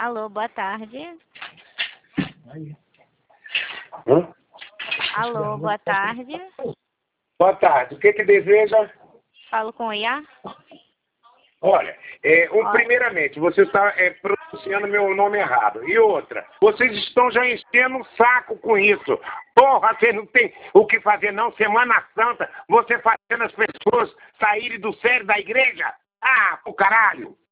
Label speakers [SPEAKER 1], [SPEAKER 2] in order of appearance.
[SPEAKER 1] Alô, boa tarde. Alô, boa tarde.
[SPEAKER 2] Boa tarde. O que deseja?
[SPEAKER 1] Falo com o Iá?
[SPEAKER 2] Olha, primeiramente, você está pronunciando meu nome errado. E outra, vocês estão já enchendo o saco com isso. Porra, você não tem o que fazer não. Semana Santa, você fazendo as pessoas saírem do sério da igreja? Ah, pro caralho.